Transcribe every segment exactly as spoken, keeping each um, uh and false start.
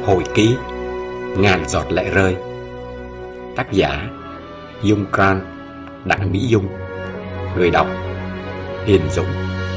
Hồi ký Ngàn giọt lệ rơi. Tác giả Dung Can, Đặng Mỹ Dung. Người đọc Hiền Dũng.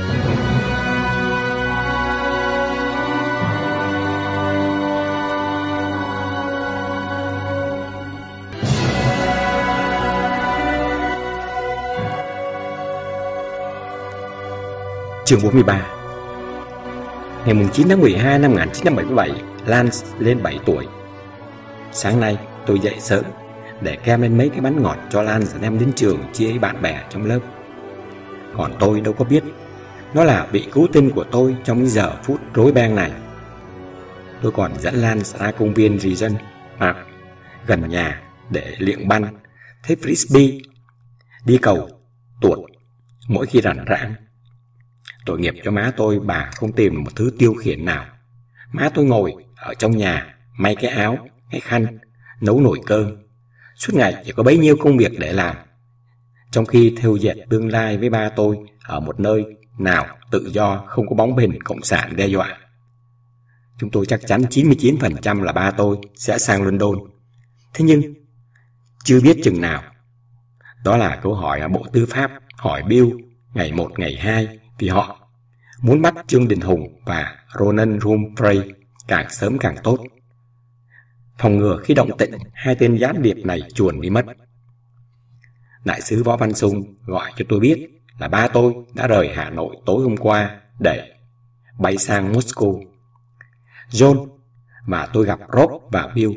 Chương bốn mươi ba. Ngày chín tháng mười hai năm một nghìn chín trăm bảy mươi bảy, Lance lên bảy tuổi. Sáng nay tôi dậy sớm để kem lên mấy cái bánh ngọt cho Lance đem đến trường chia với bạn bè trong lớp. Còn tôi đâu có biết nó là vị cứu tinh của tôi trong những giờ phút rối beng này. Tôi còn dẫn Lance ra công viên Regent Park gần nhà để luyện banh, thế frisbee, đi cầu tuột mỗi khi rảnh rãng. Tội nghiệp cho má tôi, bà không tìm được một thứ tiêu khiển nào. Má tôi ngồi ở trong nhà may cái áo, cái khăn, nấu nồi cơm. Suốt ngày chỉ có bấy nhiêu công việc để làm, trong khi thêu dệt tương lai với ba tôi ở một nơi nào tự do, không có bóng hình cộng sản đe dọa. Chúng tôi chắc chắn chín mươi chín phần trăm là ba tôi sẽ sang London. Thế nhưng chưa biết chừng nào. Đó là câu hỏi ở Bộ Tư pháp hỏi Bill ngày một ngày hai, vì họ muốn bắt Trương Đình Hùng và Ronan Humphrey càng sớm càng tốt, phòng ngừa khi động tĩnh hai tên gián điệp này chuồn đi mất. Đại sứ Võ Văn Sung gọi cho tôi biết là ba tôi đã rời Hà Nội tối hôm qua để bay sang Moscow. John và tôi gặp Rob và Bill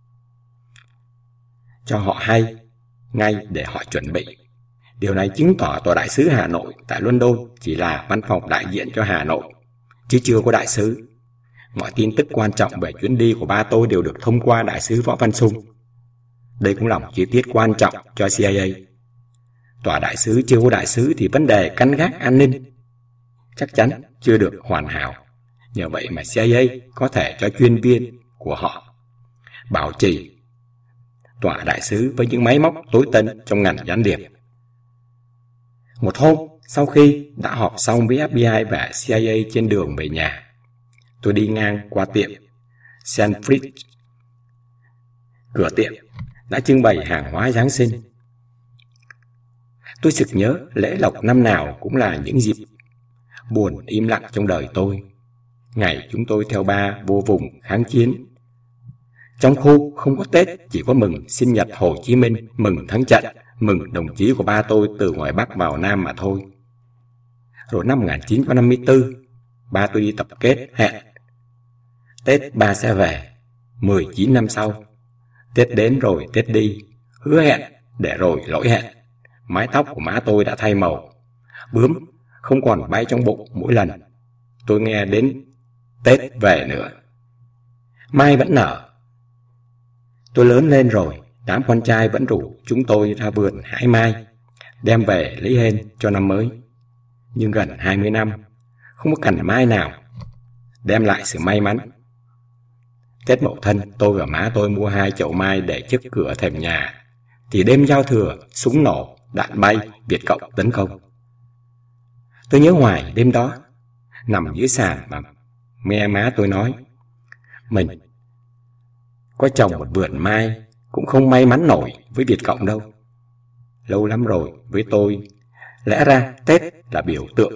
cho họ hay ngay để họ chuẩn bị. Điều này chứng tỏ tòa đại sứ Hà Nội tại London chỉ là văn phòng đại diện cho Hà Nội, chứ chưa có đại sứ. Mọi tin tức quan trọng về chuyến đi của ba tôi đều được thông qua đại sứ Võ Văn Sung. Đây cũng là một chi tiết quan trọng cho C I A. Tòa đại sứ chưa có đại sứ thì vấn đề canh gác an ninh chắc chắn chưa được hoàn hảo. Nhờ vậy mà C I A có thể cho chuyên viên của họ bảo trì tòa đại sứ với những máy móc tối tân trong ngành gián điệp. Một hôm, sau khi đã họp xong với F B I và C I A trên đường về nhà, tôi đi ngang qua tiệm Sanford. Cửa tiệm đã trưng bày hàng hóa Giáng sinh. Tôi sực nhớ lễ lộc năm nào cũng là những dịp buồn im lặng trong đời tôi. Ngày chúng tôi theo ba vô vùng kháng chiến. Trong khu không có Tết, chỉ có mừng sinh nhật Hồ Chí Minh, mừng thắng trận, mừng đồng chí của ba tôi từ ngoài Bắc vào Nam mà thôi. Rồi năm một nghìn chín trăm năm mươi tư, ba tôi đi tập kết hẹn Tết ba sẽ về. Mười chín năm sau, Tết đến rồi Tết đi, hứa hẹn để rồi lỗi hẹn. Mái tóc của má tôi đã thay màu, bướm không còn bay trong bụng mỗi lần tôi nghe đến Tết về nữa. Mai vẫn nở. Tôi lớn lên rồi, đám con trai vẫn rủ chúng tôi ra vườn hái mai, đem về lấy hên cho năm mới. Nhưng gần hai mươi năm, không có cành mai nào đem lại sự may mắn. Tết Mậu Thân, tôi và má tôi mua hai chậu mai để trước cửa thềm nhà, thì đêm giao thừa, súng nổ, đạn bay, Việt Cộng tấn công. Tôi nhớ hoài đêm đó, nằm dưới sàn mà nghe má tôi nói, mình có trồng một vườn mai cũng không may mắn nổi với Việt Cộng đâu. Lâu lắm rồi với tôi, lẽ ra Tết là biểu tượng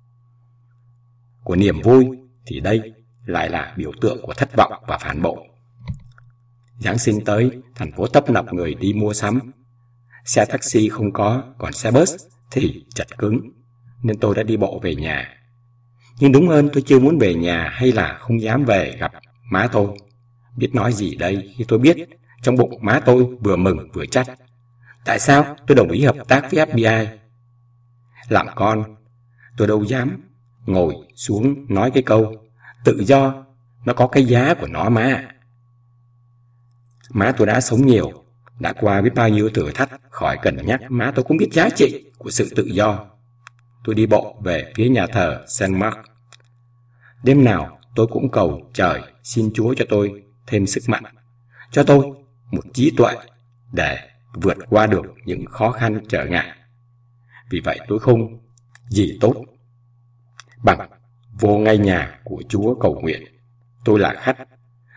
của niềm vui, thì đây lại là biểu tượng của thất vọng và phản bội. Giáng sinh tới, thành phố tấp nập người đi mua sắm. Xe taxi không có, còn xe bus thì chật cứng, nên tôi đã đi bộ về nhà. Nhưng đúng hơn, tôi chưa muốn về nhà hay là không dám về gặp má tôi. Biết nói gì đây khi tôi biết trong bụng má tôi vừa mừng vừa trách. Tại sao tôi đồng ý hợp tác với F B I? Làm con, tôi đâu dám ngồi xuống nói cái câu tự do nó có cái giá của nó má. Má tôi đã sống nhiều, đã qua biết bao nhiêu thử thách, khỏi cần nhắc, má tôi cũng biết giá trị của sự tự do. Tôi đi bộ về phía nhà thờ Saint Mark. Đêm nào tôi cũng cầu trời xin Chúa cho tôi thêm sức mạnh, cho tôi một trí tuệ để vượt qua được những khó khăn trở ngại. Vì vậy tôi không gì tốt bằng vô ngay nhà của Chúa cầu nguyện. Tôi là khách,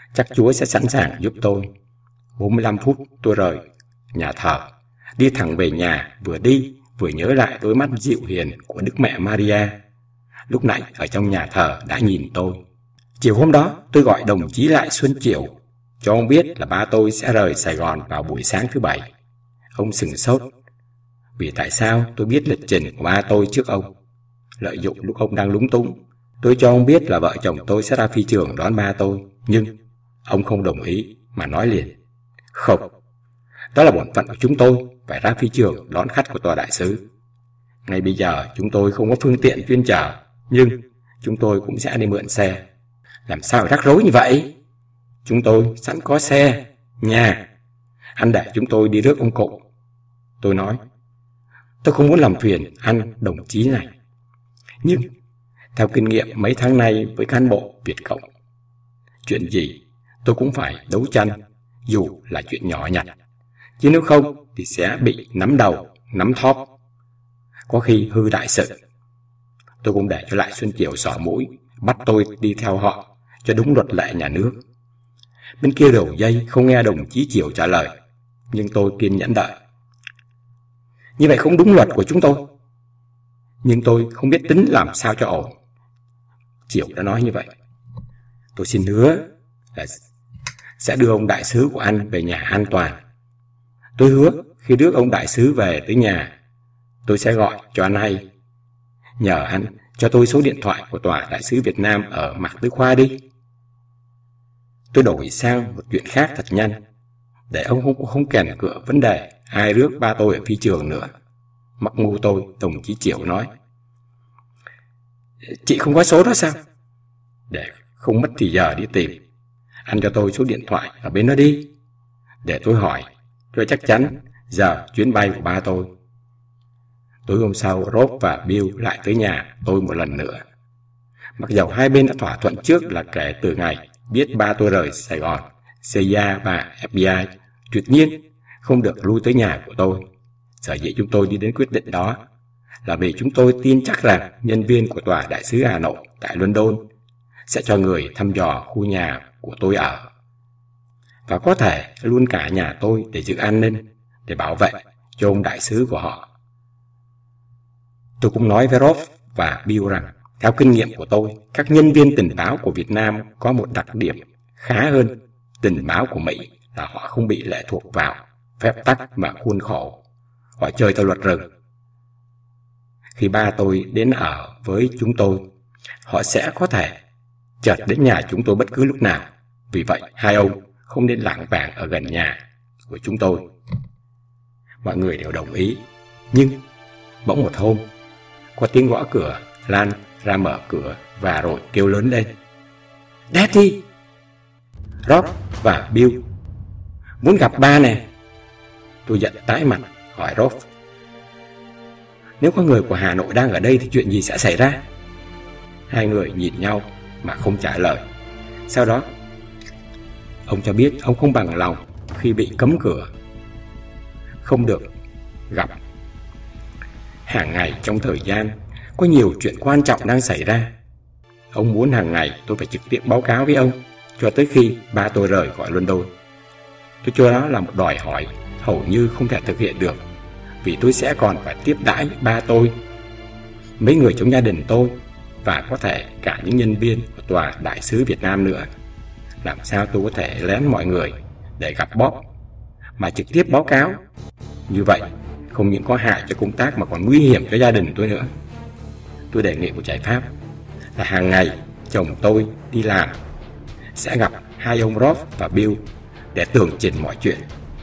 Chắc Chúa sẽ sẵn sàng giúp tôi. bốn mươi lăm phút tôi rời nhà thờ, đi thẳng về nhà, vừa đi vừa nhớ lại đôi mắt dịu hiền của Đức Mẹ Maria lúc nãy ở trong nhà thờ đã nhìn tôi. Chiều hôm đó tôi gọi đồng chí lại Xuân Chiểu, cho ông biết là ba tôi sẽ rời Sài Gòn vào buổi sáng thứ Bảy. Ông sửng sốt, vì tại sao tôi biết lịch trình của ba tôi trước ông. Lợi dụng lúc ông đang lúng túng, tôi cho ông biết là vợ chồng tôi sẽ ra phi trường đón ba tôi, nhưng ông không đồng ý mà nói liền: không, đó là bổn phận của chúng tôi phải ra phi trường đón khách của tòa đại sứ. Ngay bây giờ chúng tôi không có phương tiện chuyên chở, nhưng chúng tôi cũng sẽ đi mượn xe. Làm sao rắc rối như vậy? Chúng tôi sẵn có xe, nhà. Anh để chúng tôi đi rước ông cụ. Tôi nói, tôi không muốn làm phiền anh đồng chí này. Nhưng theo kinh nghiệm mấy tháng nay với cán bộ Việt Cộng, chuyện gì tôi cũng phải đấu tranh, dù là chuyện nhỏ nhặt. Chứ nếu không thì sẽ bị nắm đầu, nắm thóp, có khi hư đại sự. Tôi cũng để cho lại Xuân Chiểu xỏ mũi, bắt tôi đi theo họ cho đúng luật lệ nhà nước. Bên kia đầu dây không nghe đồng chí Chiểu trả lời, nhưng tôi kiên nhẫn đợi. Như vậy không đúng luật của chúng tôi. Nhưng tôi không biết tính làm sao cho ổn. Chiểu đã nói như vậy. Tôi xin hứa là sẽ đưa ông đại sứ của anh về nhà an toàn. Tôi hứa khi rước ông đại sứ về tới nhà, tôi sẽ gọi cho anh hay. Nhờ anh cho tôi số điện thoại của tòa đại sứ Việt Nam ở Mạc Tư Khoa đi. Tôi đổi sang một chuyện khác thật nhanh, để ông không, không kèn cựa vấn đề ai rước ba tôi ở phi trường nữa. Mặc ngu tôi, đồng chí Chiểu nói, chị không có số đó sao? Để không mất thì giờ đi tìm, anh cho tôi số điện thoại ở bên đó đi, để tôi hỏi cho chắc chắn giờ chuyến bay của ba tôi. Tối hôm sau, Rob và Bill lại tới nhà tôi một lần nữa. Mặc dầu hai bên đã thỏa thuận trước là kể từ ngày biết ba tôi rời Sài Gòn, C I A và F B I tuyệt nhiên không được lui tới nhà của tôi. Sở dĩ chúng tôi đi đến quyết định đó là vì chúng tôi tin chắc rằng nhân viên của tòa đại sứ Hà Nội tại London sẽ cho người thăm dò khu nhà của tôi ở, và có thể luôn cả nhà tôi để giữ an ninh, để bảo vệ cho ông đại sứ của họ. Tôi cũng nói với Rob và Bill rằng, theo kinh nghiệm của tôi, các nhân viên tình báo của Việt Nam có một đặc điểm khá hơn tình báo của Mỹ là họ không bị lệ thuộc vào phép tắc và khuôn khổ. Họ chơi theo luật rừng. Khi ba tôi đến ở với chúng tôi, họ sẽ có thể chợt đến nhà chúng tôi bất cứ lúc nào. Vì vậy, hai ông không nên lảng vảng ở gần nhà của chúng tôi. Mọi người đều đồng ý. Nhưng bỗng một hôm, có tiếng gõ cửa. Lan ra mở cửa và rồi kêu lớn lên, Daddy! Rob và Bill muốn gặp ba nè. Tôi giận tái mặt hỏi Rob, nếu có người của Hà Nội đang ở đây thì chuyện gì sẽ xảy ra? Hai người nhìn nhau mà không trả lời. Sau đó ông cho biết ông không bằng lòng khi bị cấm cửa, không được gặp. Hàng ngày trong thời gian có nhiều chuyện quan trọng đang xảy ra, ông muốn hàng ngày tôi phải trực tiếp báo cáo với ông cho tới khi ba tôi rời khỏi London. Tôi cho đó là một đòi hỏi hầu như không thể thực hiện được, vì tôi sẽ còn phải tiếp đãi ba tôi, mấy người trong gia đình tôi, và có thể cả những nhân viên của tòa đại sứ Việt Nam nữa. Làm sao tôi có thể lén mọi người để gặp Bob mà trực tiếp báo cáo? Như vậy không những có hại cho công tác mà còn nguy hiểm cho gia đình tôi nữa. Tôi đề nghị một giải pháp là hàng ngày chồng tôi đi làm sẽ gặp hai ông Rob và Bill để tường trình mọi chuyện.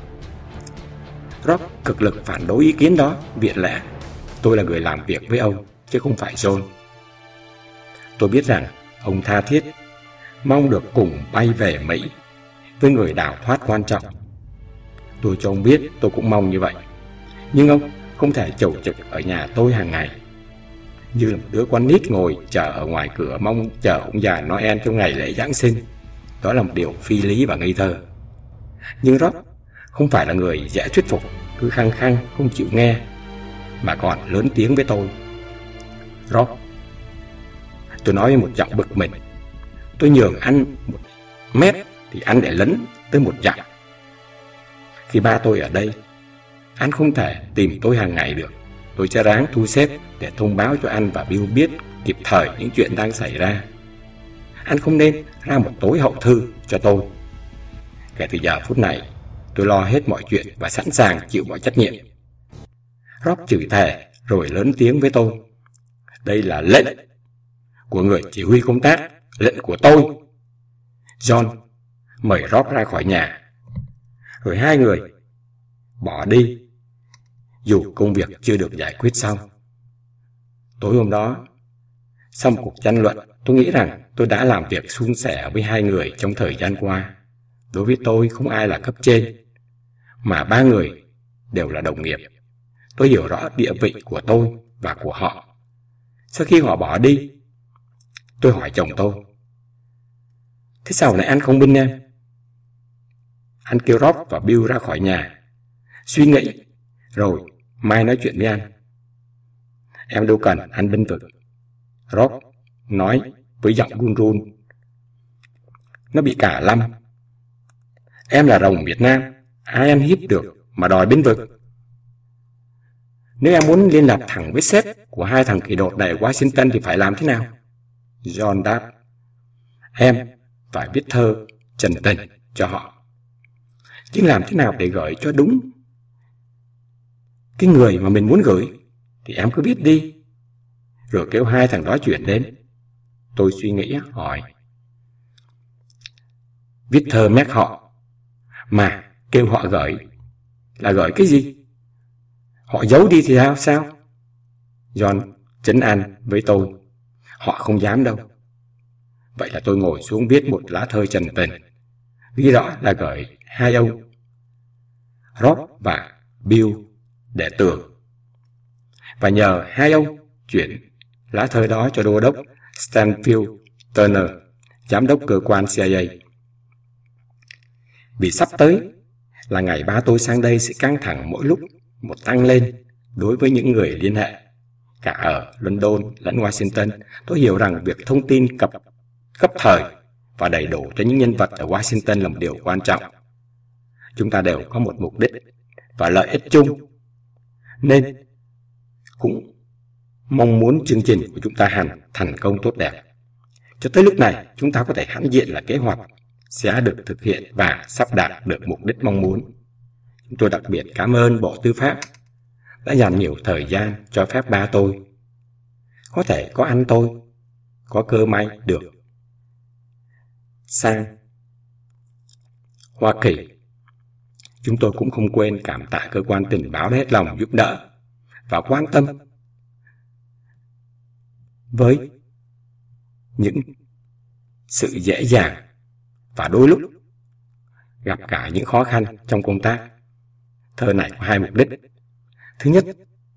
Rob cực lực phản đối ý kiến đó, viện lẽ tôi là người làm việc với ông chứ không phải John. Tôi biết rằng ông tha thiết mong được cùng bay về Mỹ với người đào thoát quan trọng. Tôi cho ông biết tôi cũng mong như vậy, nhưng ông không thể chầu trực ở nhà tôi hàng ngày như là một đứa con nít ngồi chờ ở ngoài cửa mong chờ ông già Noel trong ngày lễ Giáng sinh. Đó là một điều phi lý và ngây thơ. Nhưng Rob không phải là người dễ thuyết phục, cứ khăng khăng không chịu nghe, mà còn lớn tiếng với tôi. Rob, tôi nói với một giọng bực mình, tôi nhường anh một mét thì anh để lấn tới một dặm. Khi ba tôi ở đây, anh không thể tìm tôi hàng ngày được. Tôi sẽ ráng thu xếp để thông báo cho anh và Bill biết kịp thời những chuyện đang xảy ra. Anh không nên ra một tối hậu thư cho tôi. Kể từ giờ phút này, tôi lo hết mọi chuyện và sẵn sàng chịu mọi trách nhiệm. Rob chửi thề rồi lớn tiếng với tôi. Đây là lệnh của người chỉ huy công tác, lệnh của tôi. John mời Rob ra khỏi nhà, rồi hai người bỏ đi, dù công việc chưa được giải quyết xong. Tối hôm đó, sau cuộc tranh luận, tôi nghĩ rằng tôi đã làm việc suôn sẻ với hai người trong thời gian qua. Đối với tôi, không ai là cấp trên, mà ba người đều là đồng nghiệp. Tôi hiểu rõ địa vị của tôi và của họ. Sau khi họ bỏ đi, tôi hỏi chồng tôi, thế sao nãy anh không binh em? Anh kêu Rob và Bill ra khỏi nhà, suy nghĩ, rồi mai nói chuyện với anh. Em đâu cần anh binh vực, Rob nói với giọng run run. Nó bị cả lâm. Em là rồng Việt Nam, ai ăn hiếp được mà đòi binh vực? Nếu em muốn liên lạc thẳng với sếp của hai thằng khỉ đột này ở Washington thì phải làm thế nào? John đáp, em phải viết thơ trần tình cho họ. Nhưng làm thế nào để gửi cho đúng cái người mà mình muốn gửi thì em cứ viết đi, rồi kêu hai thằng đó chuyển đến. Tôi suy nghĩ hỏi, viết thơ mách họ mà kêu họ gửi là gửi cái gì? Họ giấu đi thì sao sao? John trấn an với tôi, họ không dám đâu. Vậy là tôi ngồi xuống viết một lá thơ trần tình, ghi rõ là gửi hai ông Rob và Bill để tưởng, và nhờ hai ông chuyển lá thơ đó cho đô đốc Stanfield Turner, giám đốc cơ quan C I A. Vì sắp tới là ngày ba tôi sang đây sẽ căng thẳng mỗi lúc một tăng lên đối với những người liên hệ, cả ở London lẫn Washington. Tôi hiểu rằng việc thông tin cập cấp thời và đầy đủ cho những nhân vật ở Washington là một điều quan trọng. Chúng ta đều có một mục đích và lợi ích chung, nên cũng mong muốn chương trình của chúng ta hành thành công tốt đẹp. Cho tới lúc này, chúng ta có thể hãnh diện là kế hoạch sẽ được thực hiện và sắp đạt được mục đích mong muốn. Chúng tôi đặc biệt cảm ơn Bộ Tư pháp đã dành nhiều thời gian cho phép ba tôi có thể có anh tôi có cơ may được sang Hoa Kỳ. Chúng tôi cũng không quên cảm tạ cơ quan tình báo đã hết lòng giúp đỡ và quan tâm với những sự dễ dàng và đôi lúc gặp cả những khó khăn trong công tác. Thơ này có hai mục đích. Thứ nhất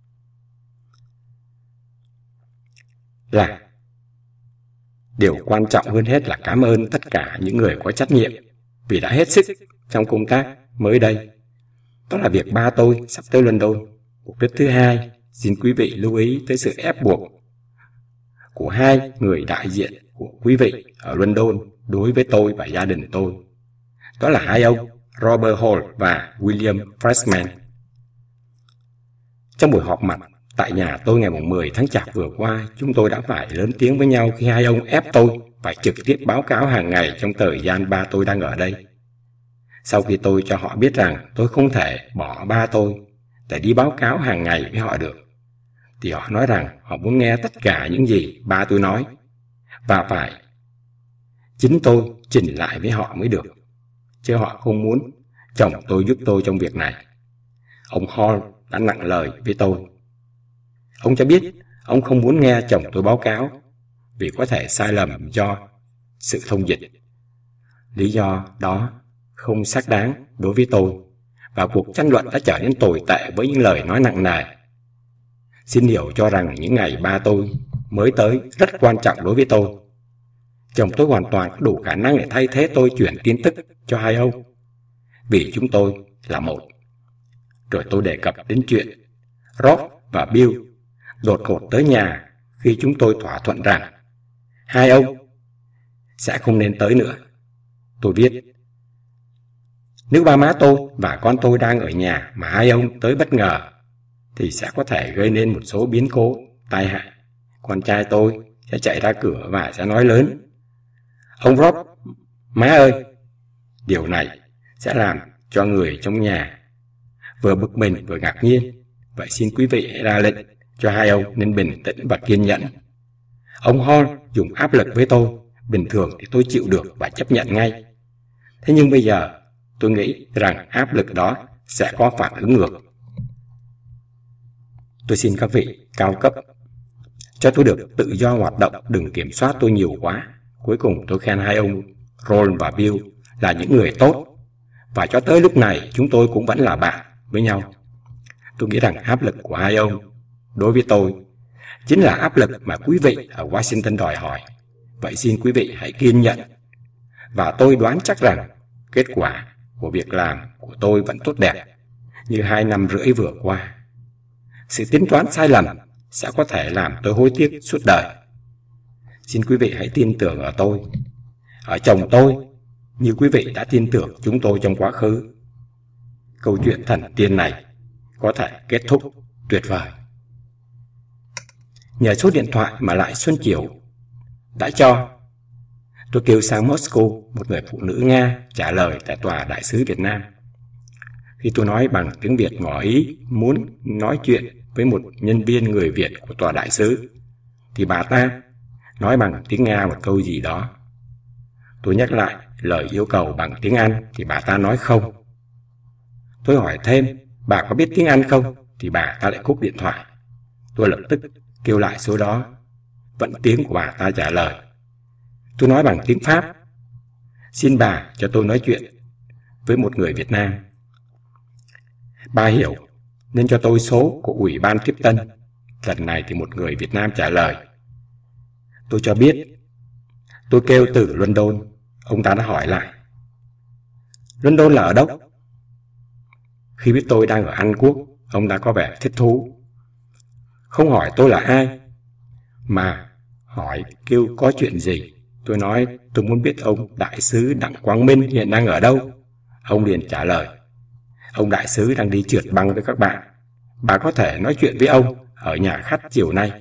là điều quan trọng hơn hết là cảm ơn tất cả những người có trách nhiệm vì đã hết sức trong công tác mới đây. Đó là việc ba tôi sắp tới London. Mục đích thứ hai, xin quý vị lưu ý tới sự ép buộc của hai người đại diện của quý vị ở London đối với tôi và gia đình tôi. Đó là hai ông Robert Hall và William Freshman. Trong buổi họp mặt tại nhà tôi ngày mười tháng Chạp vừa qua, chúng tôi đã phải lớn tiếng với nhau khi hai ông ép tôi phải trực tiếp báo cáo hàng ngày trong thời gian ba tôi đang ở đây. Sau khi tôi cho họ biết rằng tôi không thể bỏ ba tôi để đi báo cáo hàng ngày với họ được, thì họ nói rằng họ muốn nghe tất cả những gì ba tôi nói và phải chính tôi trình lại với họ mới được, chứ họ không muốn chồng tôi giúp tôi trong việc này. Ông Hall đã nặng lời với tôi. Ông cho biết ông không muốn nghe chồng tôi báo cáo vì có thể sai lầm do sự thông dịch. Lý do đó không xác đáng đối với tôi, và cuộc tranh luận đã trở nên tồi tệ với những lời nói nặng nề. Xin hiểu cho rằng những ngày ba tôi mới tới rất quan trọng đối với tôi. Chồng tôi hoàn toàn có đủ khả năng để thay thế tôi chuyển tin tức cho hai ông, vì chúng tôi là một. Rồi tôi đề cập đến chuyện Rob và Bill đột ngột tới nhà khi chúng tôi thỏa thuận rằng hai ông sẽ không nên tới nữa. Tôi viết, Nếu ba má tôi và con tôi đang ở nhà mà hai ông tới bất ngờ, thì sẽ có thể gây nên một số biến cố tai hại. Con trai tôi sẽ chạy ra cửa và sẽ nói lớn: "Ông Rob, má ơi!" Điều này sẽ làm cho người trong nhà vừa bực mình vừa ngạc nhiên. Vậy xin quý vị hãy ra lệnh cho hai ông nên bình tĩnh và kiên nhẫn. Ông Hall dùng áp lực với tôi. Bình thường thì tôi chịu được và chấp nhận ngay. Thế nhưng bây giờ tôi nghĩ rằng áp lực đó sẽ có phản ứng ngược. Tôi xin các vị cao cấp cho tôi được tự do hoạt động, đừng kiểm soát tôi nhiều quá. Cuối cùng tôi khen hai ông Ron và Bill là những người tốt, và cho tới lúc này chúng tôi cũng vẫn là bạn với nhau. Tôi nghĩ rằng áp lực của hai ông đối với tôi chính là áp lực mà quý vị ở Washington đòi hỏi. Vậy xin quý vị hãy kiên nhẫn, và tôi đoán chắc rằng kết quả của việc làm của tôi vẫn tốt đẹp như hai năm rưỡi vừa qua. Sự tính toán sai lầm sẽ có thể làm tôi hối tiếc suốt đời. Xin quý vị hãy tin tưởng ở tôi, ở chồng tôi, như quý vị đã tin tưởng chúng tôi trong quá khứ. Câu chuyện thần tiên này có thể kết thúc tuyệt vời. Nhờ số điện thoại mà lại Xuân Chiểu đã cho, tôi kêu sang Moscow một người phụ nữ Nga trả lời tại tòa đại sứ Việt Nam. Khi tôi nói bằng tiếng Việt ngỏ ý muốn nói chuyện với một nhân viên người Việt của tòa đại sứ, thì bà ta nói bằng tiếng Nga một câu gì đó. Tôi nhắc lại lời yêu cầu bằng tiếng Anh thì bà ta nói không. Tôi hỏi thêm bà có biết tiếng Anh không, thì bà ta lại cúp điện thoại. Tôi lập tức kêu lại số đó, vẫn tiếng của bà ta trả lời. Tôi nói bằng tiếng Pháp: "Xin bà cho tôi nói chuyện với một người Việt Nam." Bà hiểu nên cho tôi số của Ủy ban tiếp tân. Lần này thì một người Việt Nam trả lời. Tôi cho biết tôi kêu từ London. Ông ta đã hỏi lại: "London là ở đâu?" Khi biết tôi đang ở Anh Quốc, ông ta có vẻ thích thú. Không hỏi tôi là ai, mà hỏi kêu có chuyện gì. Tôi nói tôi muốn biết ông đại sứ Đặng Quang Minh hiện đang ở đâu. Ông liền trả lời: "Ông đại sứ đang đi trượt băng với các bạn. Bà có thể nói chuyện với ông ở nhà khách chiều nay."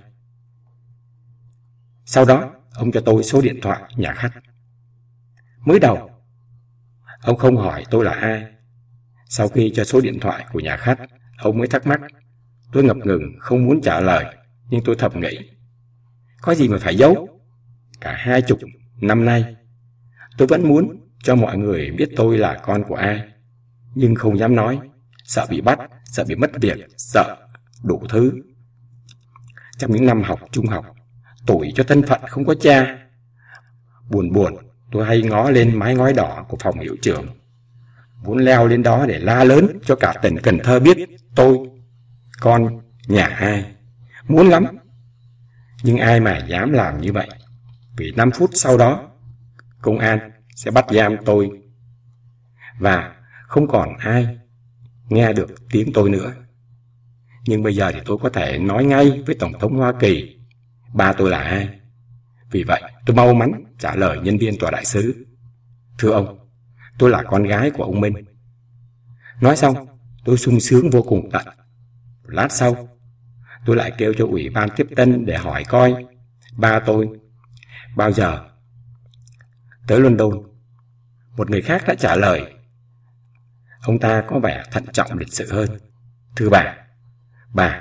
Sau đó ông cho tôi số điện thoại nhà khách. Mới đầu ông không hỏi tôi là ai. Sau khi cho số điện thoại của nhà khách, ông mới thắc mắc. Tôi ngập ngừng không muốn trả lời, nhưng tôi thầm nghĩ, có gì mà phải giấu. Cả hai chục năm nay tôi vẫn muốn cho mọi người biết tôi là con của ai, nhưng không dám nói, sợ bị bắt, sợ bị mất việc, sợ đủ thứ. Trong những năm học trung học, tủi cho thân phận không có cha, buồn buồn tôi hay ngó lên mái ngói đỏ của phòng hiệu trưởng, muốn leo lên đó để la lớn cho cả tỉnh Cần Thơ biết tôi con nhà ai. Muốn lắm, nhưng ai mà dám làm như vậy. Vì năm phút sau đó công an sẽ bắt giam tôi, và không còn ai nghe được tiếng tôi nữa. Nhưng bây giờ thì tôi có thể nói ngay với Tổng thống Hoa Kỳ ba tôi là ai. Vì vậy tôi mau mắn trả lời nhân viên tòa đại sứ: "Thưa ông, tôi là con gái của ông Minh." Nói xong tôi sung sướng vô cùng tận. Lát sau tôi lại kêu cho Ủy ban tiếp tân để hỏi coi ba tôi bao giờ tới London. Một người khác đã trả lời. Ông ta có vẻ thận trọng lịch sự hơn: "Thưa bà, bà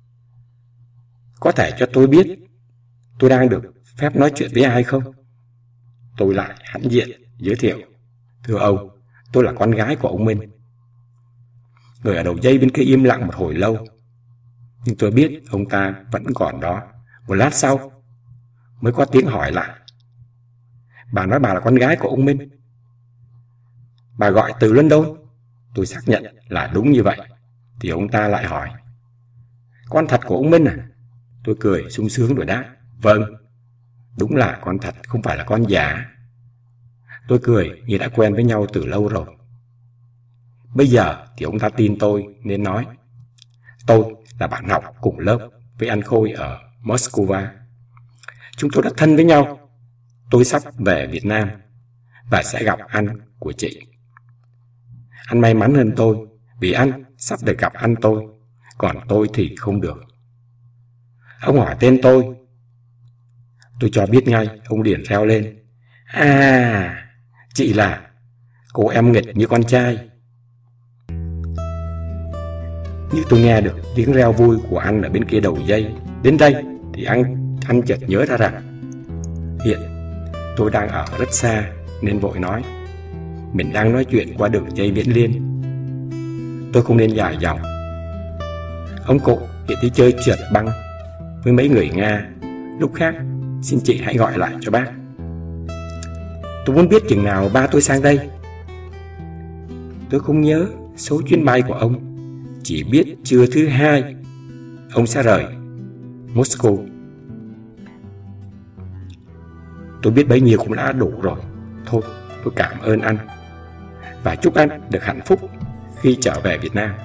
có thể cho tôi biết tôi đang được phép nói chuyện với ai không?" Tôi lại hãnh diện giới thiệu: "Thưa ông, tôi là con gái của ông Minh." Người ở đầu dây bên kia im lặng một hồi lâu, nhưng tôi biết ông ta vẫn còn đó. Một lát sau mới có tiếng hỏi lại: "Bà nói bà là con gái của ông Minh? Bà gọi từ London?" Tôi xác nhận là đúng như vậy. Thì ông ta lại hỏi: "Con thật của ông Minh à?" Tôi cười sung sướng rồi đáp: "Vâng, đúng là con thật, không phải là con giả." Tôi cười như đã quen với nhau từ lâu rồi. Bây giờ thì ông ta tin tôi nên nói: "Tôi là bạn học cùng lớp với anh Khôi ở Moscow. Chúng tôi đã thân với nhau. Tôi sắp về Việt Nam và sẽ gặp anh của chị." Anh may mắn hơn tôi, vì anh sắp được gặp anh tôi, còn tôi thì không được. Ông hỏi tên tôi. Tôi cho biết ngay, ông liền reo lên. À, chị là cô em nghịch như con trai. Như tôi nghe được tiếng reo vui của anh ở bên kia đầu dây. Đến đây thì anh, anh chợt nhớ ra rằng hiện tôi đang ở rất xa, nên vội nói. Mình đang nói chuyện qua đường dây viễn liên. Tôi không nên dài dòng. Ông cụ hiện đi chơi trượt băng với mấy người Nga. Lúc khác xin chị hãy gọi lại cho bác. Tôi muốn biết chừng nào ba tôi sang đây. Tôi không nhớ số chuyến bay của ông, chỉ biết trưa thứ hai ông sẽ rời Moscow. Tôi biết bấy nhiêu cũng đã đủ rồi. Thôi, tôi cảm ơn anh và chúc anh được hạnh phúc khi trở về Việt Nam.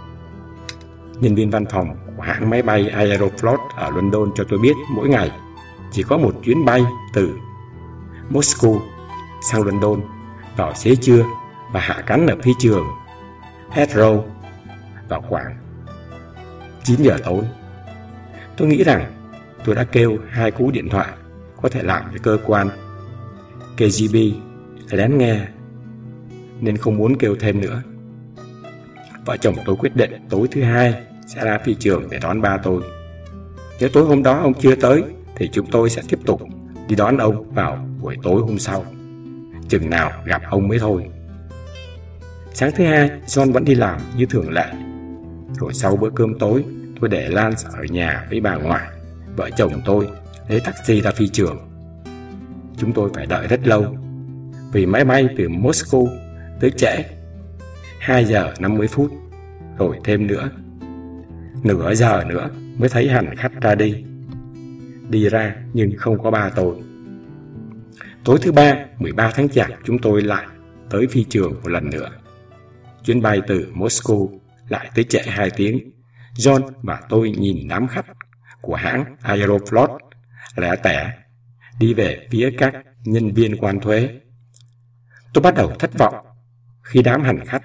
Nhân viên văn phòng của hãng máy bay Aeroflot ở London cho tôi biết mỗi ngày chỉ có một chuyến bay từ Moscow sang London vào xế trưa và hạ cánh ở phi trường Heathrow vào khoảng chín giờ tối. Tôi nghĩ rằng tôi đã kêu hai cú điện thoại có thể làm cho cơ quan K G B lén nghe, nên không muốn kêu thêm nữa. Vợ chồng tôi quyết định tối thứ hai sẽ ra phi trường để đón ba tôi. Nếu tối hôm đó ông chưa tới thì chúng tôi sẽ tiếp tục đi đón ông vào buổi tối hôm sau, chừng nào gặp ông mới thôi. Sáng thứ hai, John vẫn đi làm như thường lệ. Rồi sau bữa cơm tối, tôi để Lance ở nhà với bà ngoại. Vợ chồng tôi lấy taxi ra phi trường. Chúng tôi phải đợi rất lâu, vì máy bay từ Moscow tới trễ hai giờ năm mươi phút, rồi thêm nữa nửa giờ nữa mới thấy hành khách ra đi. Đi ra nhưng không có ba tôi. Tối thứ ba, mười ba tháng Chạp, chúng tôi lại tới phi trường một lần nữa. Chuyến bay từ Moscow lại tới trễ hai tiếng. John và tôi nhìn đám khách của hãng Aeroflot lẻ tẻ đi về phía các nhân viên quan thuế. Tôi bắt đầu thất vọng khi đám hành khách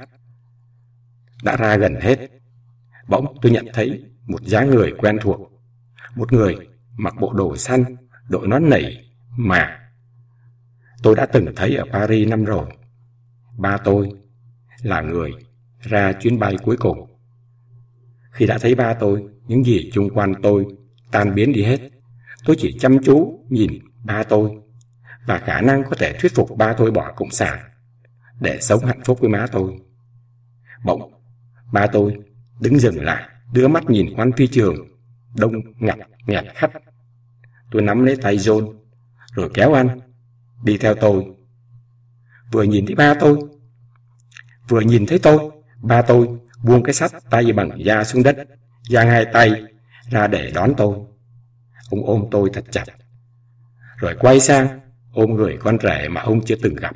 đã ra gần hết. Bỗng tôi nhận thấy một dáng người quen thuộc. Một người mặc bộ đồ xanh, đội nón nỉ mà tôi đã từng thấy ở Paris năm rồi. Ba tôi là người ra chuyến bay cuối cùng. Khi đã thấy ba tôi, những gì chung quanh tôi tan biến đi hết. Tôi chỉ chăm chú nhìn ba tôi và khả năng có thể thuyết phục ba tôi bỏ cộng sản để sống hạnh phúc với má tôi. Bỗng ba tôi đứng dừng lại, đưa mắt nhìn quán phi trường đông ngặt nghẹt khách. Tôi nắm lấy tay John rồi kéo anh đi theo tôi. Vừa nhìn thấy ba tôi Vừa nhìn thấy tôi ba tôi buông cái xách tay bằng da xuống đất, giang hai tay ra để đón tôi. Ông ôm tôi thật chặt, rồi quay sang ôm người con rể mà ông chưa từng gặp.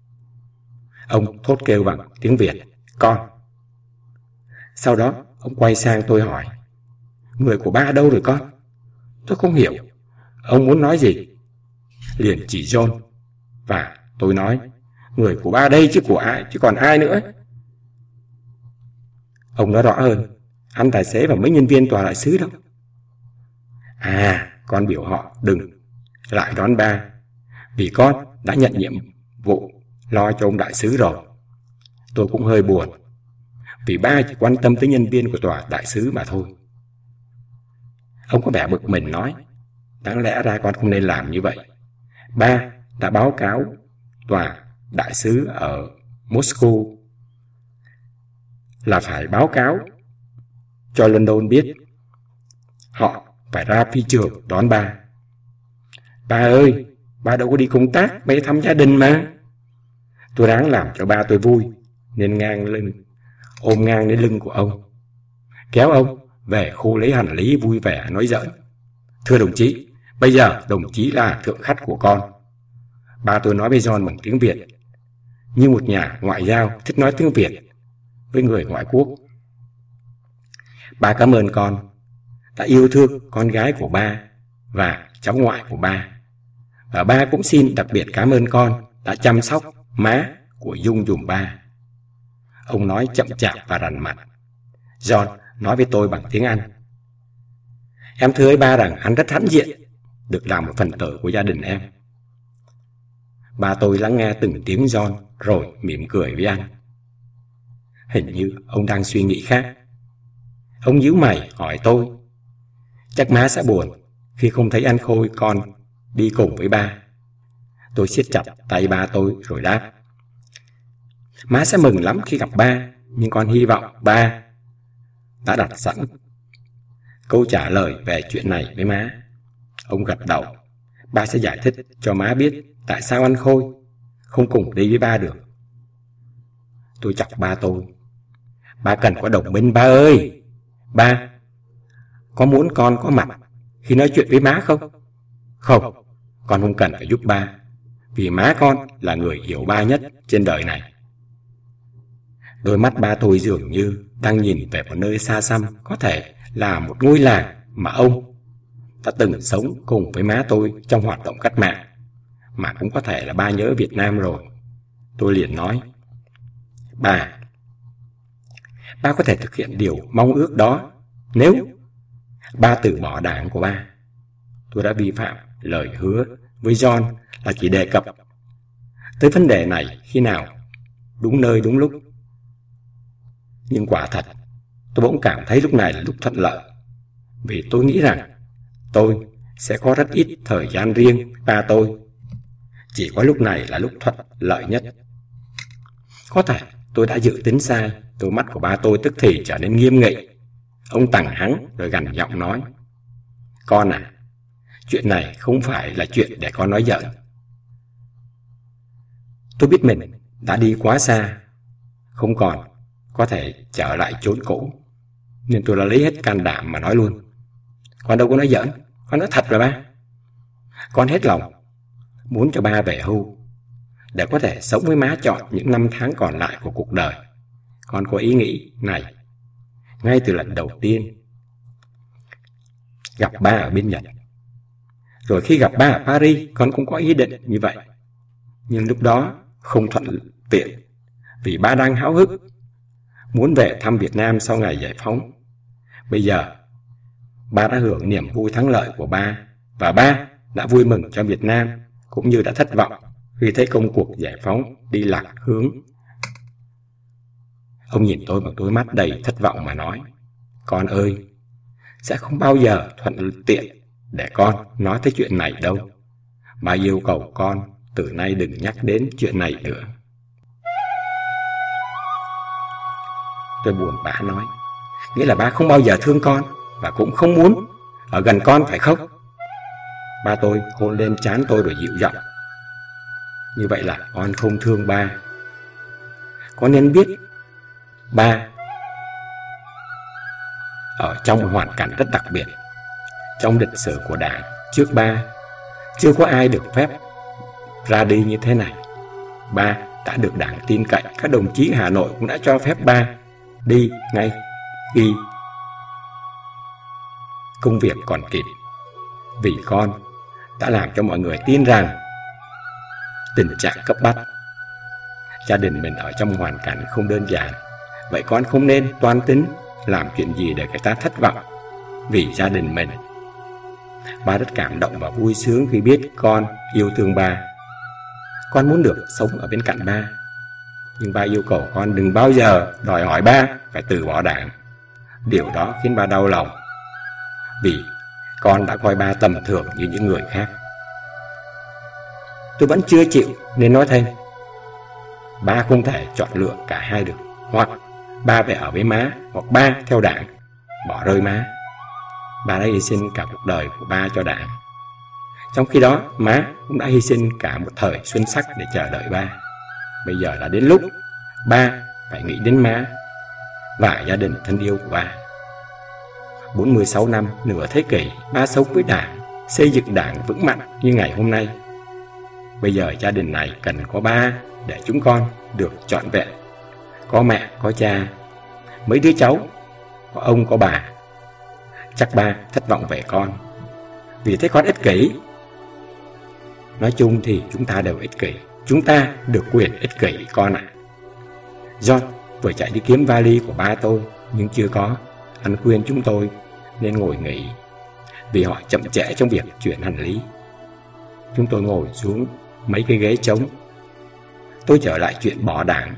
Ông thốt kêu bằng tiếng Việt, con. Sau đó ông quay sang tôi hỏi, người của ba đâu rồi con? Tôi không hiểu ông muốn nói gì, liền chỉ John và tôi nói, người của ba đây chứ của ai, chứ còn ai nữa. Ông nói rõ hơn, anh tài xế và mấy nhân viên tòa đại sứ đâu. À, con biểu họ đừng lại đón ba, vì con đã nhận nhiệm vụ lo cho ông đại sứ rồi. Tôi cũng hơi buồn, vì ba chỉ quan tâm tới nhân viên của tòa đại sứ mà thôi. Ông có vẻ bực mình nói, đáng lẽ ra con không nên làm như vậy. Ba đã báo cáo tòa đại sứ ở Moscow là phải báo cáo cho London biết. Họ phải ra phi trường đón ba. Ba ơi, ba đâu có đi công tác, ba đi thăm gia đình mà. Tôi ráng làm cho ba tôi vui, nên ngang lưng, ôm ngang đến lưng của ông, kéo ông về khu lấy hành lý vui vẻ nói giỡn. Thưa đồng chí, bây giờ đồng chí là thượng khách của con. Ba tôi nói với John bằng tiếng Việt, như một nhà ngoại giao thích nói tiếng Việt với người ngoại quốc. Ba cảm ơn con đã yêu thương con gái của ba và cháu ngoại của ba. Và ba cũng xin đặc biệt cảm ơn con đã chăm sóc má của Dung dùm ba. Ông nói chậm chạp và rằn mặt. John nói với tôi bằng tiếng Anh. Em thưa với ba rằng anh rất hãnh diện được làm một phần tử của gia đình em. Ba tôi lắng nghe từng tiếng John rồi mỉm cười với anh. Hình như ông đang suy nghĩ khác. Ông nhíu mày hỏi tôi. Chắc má sẽ buồn khi không thấy anh Khôi con đi cùng với ba. Tôi siết chặt tay ba tôi rồi đáp. Má sẽ mừng lắm khi gặp ba, nhưng con hy vọng ba đã đặt sẵn câu trả lời về chuyện này với má. Ông gật đầu. Ba sẽ giải thích cho má biết tại sao anh Khôi không cùng đi với ba được. Tôi chọc ba tôi. Ba cần có đồng minh ba ơi. Ba có muốn con có mặt khi nói chuyện với má không? Không, con không cần phải giúp ba, vì má con là người hiểu ba nhất trên đời này. Đôi mắt ba tôi dường như đang nhìn về một nơi xa xăm, có thể là một ngôi làng mà ông đã từng sống cùng với má tôi trong hoạt động cách mạng, mà cũng có thể là ba nhớ Việt Nam rồi. Tôi liền nói. Ba Ba có thể thực hiện điều mong ước đó nếu ba từ bỏ đảng của ba. Tôi đã vi phạm lời hứa với John là chỉ đề cập tới vấn đề này khi nào đúng nơi đúng lúc. Nhưng quả thật, tôi bỗng cảm thấy lúc này là lúc thuận lợi, vì tôi nghĩ rằng tôi sẽ có rất ít thời gian riêng với ba tôi. Chỉ có lúc này là lúc thuận lợi nhất. Có thể tôi đã dự tính sai. Đôi mắt của ba tôi tức thì trở nên nghiêm nghị. Ông tằng hắng rồi gằn giọng nói. Con à, chuyện này không phải là chuyện để con nói giỡn. Tôi biết mình đã đi quá xa, không còn có thể trở lại chốn cũ, nên tôi đã lấy hết can đảm mà nói luôn. Con đâu có nói giỡn, con nói thật rồi ba. Con hết lòng muốn cho ba về hưu, để có thể sống với má trọn những năm tháng còn lại của cuộc đời. Con có ý nghĩ này ngay từ lần đầu tiên gặp ba ở bên Nhật. Rồi khi gặp ba ở Paris, con cũng có ý định như vậy. Nhưng lúc đó không thuận tiện, vì ba đang háo hức muốn về thăm Việt Nam sau ngày giải phóng. Bây giờ ba đã hưởng niềm vui thắng lợi của ba, và ba đã vui mừng cho Việt Nam, cũng như đã thất vọng khi thấy công cuộc giải phóng đi lạc hướng. Ông nhìn tôi bằng đôi mắt đầy thất vọng mà nói. Con ơi, sẽ không bao giờ thuận tiện để con nói tới chuyện này đâu. Ba yêu cầu con từ nay đừng nhắc đến chuyện này nữa. Tôi buồn bã nói. Nghĩa là ba không bao giờ thương con, và cũng không muốn ở gần con phải không? Ba tôi hôn lên trán tôi rồi dịu giọng. Như vậy là con không thương ba. Con nên biết ba ở trong một hoàn cảnh rất đặc biệt. Trong lịch sử của Đảng, trước ba chưa có ai được phép ra đi như thế này. Ba đã được Đảng tin cậy. Các đồng chí Hà Nội cũng đã cho phép ba đi ngay khi công việc còn kịp, vì con đã làm cho mọi người tin rằng tình trạng cấp bách. Gia đình mình ở trong hoàn cảnh không đơn giản, vậy con không nên toan tính làm chuyện gì để người ta thất vọng vì gia đình mình. Ba rất cảm động và vui sướng khi biết con yêu thương ba. Con muốn được sống ở bên cạnh ba, nhưng ba yêu cầu con đừng bao giờ đòi hỏi ba phải từ bỏ Đảng. Điều đó khiến ba đau lòng, vì con đã coi ba tầm thường như những người khác. Tôi vẫn chưa chịu nên nói thêm. Ba không thể chọn lựa cả hai được. Hoặc ba phải ở với má, hoặc ba theo Đảng, bỏ rơi má. Ba đã hy sinh cả cuộc đời của ba cho Đảng. Trong khi đó, má cũng đã hy sinh cả một thời xuân sắc để chờ đợi ba. Bây giờ là đến lúc ba phải nghĩ đến má và gia đình thân yêu của ba. bốn mươi sáu năm, nửa thế kỷ, ba sống với Đảng, xây dựng Đảng vững mạnh như ngày hôm nay. Bây giờ gia đình này cần có ba để chúng con được trọn vẹn. Có mẹ, có cha, mấy đứa cháu, có ông, có bà. Chắc ba thất vọng về con, vì thấy con ích kỷ. Nói chung thì chúng ta đều ích kỷ. Chúng ta được quyền ích kỷ con ạ. À. John vừa chạy đi kiếm vali của ba tôi, nhưng chưa có. Anh khuyên chúng tôi nên ngồi nghỉ, vì họ chậm trễ trong việc chuyển hành lý. Chúng tôi ngồi xuống mấy cái ghế trống. Tôi trở lại chuyện bỏ đảng.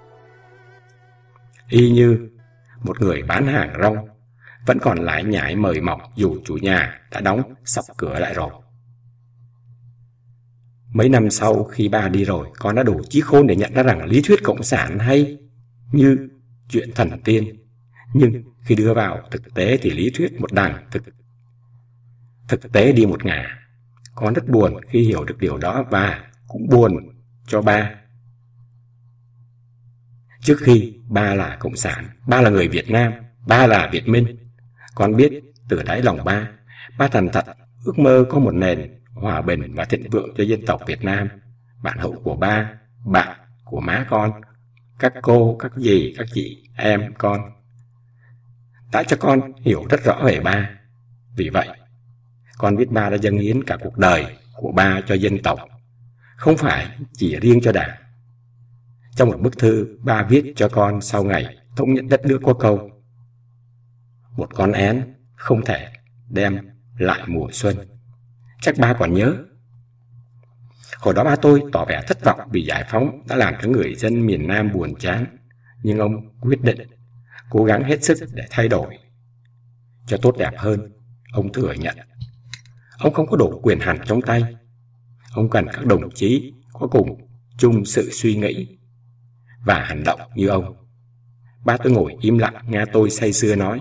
Y như một người bán hàng rong, vẫn còn lải nhải mời mọc dù chủ nhà đã đóng sập cửa lại rồi. Mấy năm sau khi ba đi rồi, con đã đủ trí khôn để nhận ra rằng lý thuyết cộng sản hay như chuyện thần tiên. Nhưng khi đưa vào thực tế thì lý thuyết một đằng, thực, thực tế đi một ngả. Con rất buồn khi hiểu được điều đó, và cũng buồn cho ba. Trước khi ba là cộng sản, ba là người Việt Nam, ba là Việt Minh. Con biết từ đáy lòng ba, ba thành thật ước mơ có một nền hòa bình và thịnh vượng cho dân tộc Việt Nam. Bạn hữu của ba, bạn của má con, các cô, các dì, các chị, em con đã cho con hiểu rất rõ về ba. Vì vậy, con biết ba đã dâng hiến cả cuộc đời của ba cho dân tộc, không phải chỉ riêng cho đảng. Trong một bức thư ba viết cho con sau ngày thống nhất đất nước có câu: một con én không thể đem lại mùa xuân. Chắc ba còn nhớ. Hồi đó ba tôi tỏ vẻ thất vọng vì giải phóng đã làm cho người dân miền Nam buồn chán. Nhưng ông quyết định cố gắng hết sức để thay đổi cho tốt đẹp hơn. Ông thừa nhận ông không có đủ quyền hành trong tay. Ông cần các đồng chí có cùng chung sự suy nghĩ và hành động như ông. Ba tôi ngồi im lặng nghe tôi say sưa nói.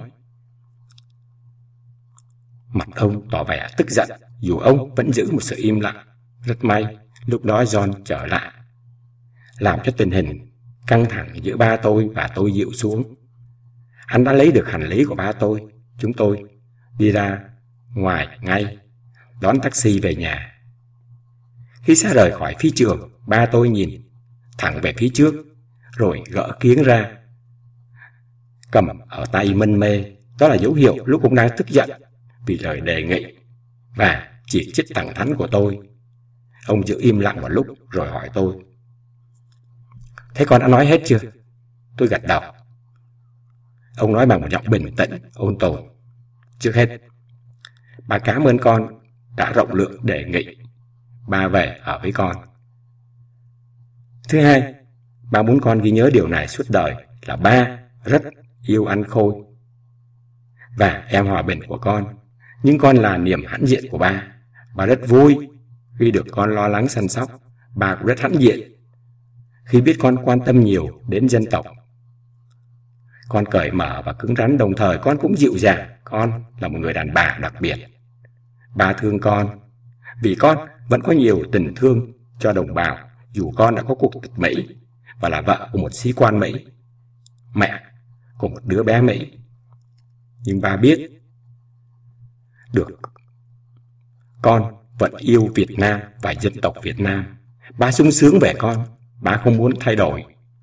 Mặt ông tỏ vẻ tức giận, dù ông vẫn giữ một sự im lặng. Rất may lúc đó John trở lại, làm cho tình hình căng thẳng giữa ba tôi và tôi dịu xuống. Hắn đã lấy được hành lý của ba tôi. Chúng tôi đi ra ngoài ngay, đón taxi về nhà. Khi xa rời khỏi phi trường, ba tôi nhìn thẳng về phía trước, rồi gỡ kiếng ra, cầm ở tay mân mê. Đó là dấu hiệu lúc ông đang tức giận vì lời đề nghị và chỉ trích thẳng thắn của tôi. Ông giữ im lặng một lúc rồi hỏi tôi: thế con đã nói hết chưa? Tôi gật đầu. Ông nói bằng một giọng bình tĩnh, ôn tồn: trước hết, ba cảm ơn con đã rộng lượng đề nghị ba về ở với con. Thứ hai, ba muốn con ghi nhớ điều này suốt đời là ba rất yêu anh Khôi và em Hòa Bình của con. Nhưng con là niềm hãnh diện của ba. Ba rất vui khi được con lo lắng săn sóc. Ba cũng rất hãnh diện khi biết con quan tâm nhiều đến dân tộc. Con cởi mở và cứng rắn, đồng thời con cũng dịu dàng. Con là một người đàn bà đặc biệt. Ba thương con vì con vẫn có nhiều tình thương cho đồng bào, dù con đã có quốc tịch Mỹ và là vợ của một sĩ quan Mỹ, mẹ của một đứa bé Mỹ. Nhưng ba biết được con vẫn yêu Việt Nam và dân tộc Việt Nam. Ba sung sướng về con. Ba không muốn thay đổi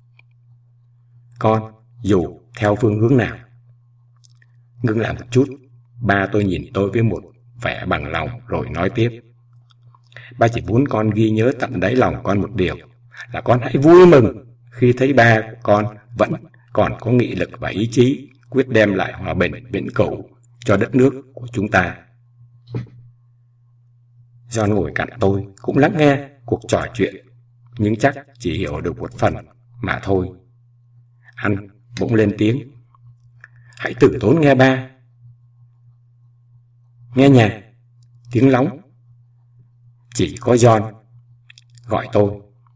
con dù theo phương hướng nào. Ngưng lại một chút, ba tôi nhìn tôi với một vẻ bằng lòng rồi nói tiếp: ba chỉ muốn con ghi nhớ tận đáy lòng con một điều, là con hãy vui mừng khi thấy ba của con vẫn còn có nghị lực và ý chí quyết đem lại hòa bình vĩnh cửu cho đất nước của chúng ta. John ngồi cạnh tôi cũng lắng nghe cuộc trò chuyện, nhưng chắc chỉ hiểu được một phần mà thôi. Anh bỗng lên tiếng: hãy tử tốn nghe ba. Nghe nhạc, tiếng lóng. Chỉ có John gọi tôi.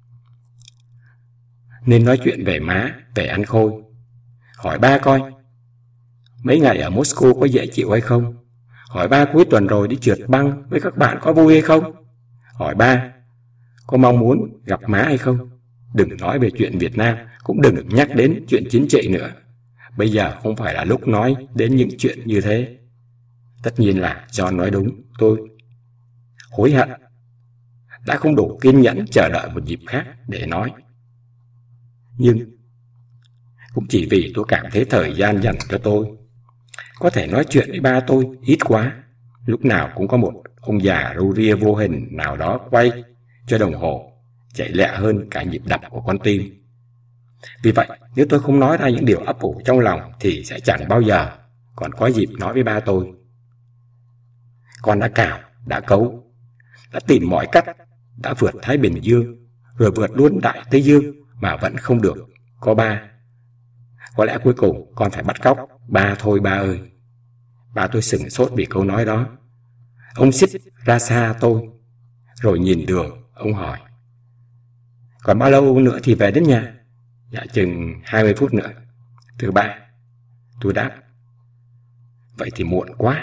Nên nói chuyện về má, về anh Khôi. Hỏi ba coi mấy ngày ở Moscow có dễ chịu hay không. Hỏi ba cuối tuần rồi đi trượt băng với các bạn có vui hay không. Hỏi ba có mong muốn gặp má hay không. Đừng nói về chuyện Việt Nam, cũng đừng nhắc đến chuyện chính trị nữa. Bây giờ không phải là lúc nói đến những chuyện như thế. Tất nhiên là John nói đúng. Tôi hối hận đã không đủ kiên nhẫn chờ đợi một dịp khác để nói. Nhưng cũng chỉ vì tôi cảm thấy thời gian dành cho tôi có thể nói chuyện với ba tôi ít quá. Lúc nào cũng có một ông già râu ria vô hình nào đó quay cho đồng hồ chạy lẹ hơn cả nhịp đập của con tim. Vì vậy, nếu tôi không nói ra những điều ấp ủ trong lòng thì sẽ chẳng bao giờ còn có dịp nói với ba tôi. Con đã cào, đã cấu, đã tìm mọi cách, đã vượt Thái Bình Dương, rồi vượt luôn Đại Tây Dương mà vẫn không được có ba. Có lẽ cuối cùng con phải bắt cóc ba thôi ba ơi. Ba tôi sửng sốt vì câu nói đó. Ông xích ra xa tôi, rồi nhìn đường, ông hỏi: còn bao lâu nữa thì về đến nhà? Dạ chừng hai mươi phút nữa, thưa ba. Tôi đáp: vậy thì muộn quá.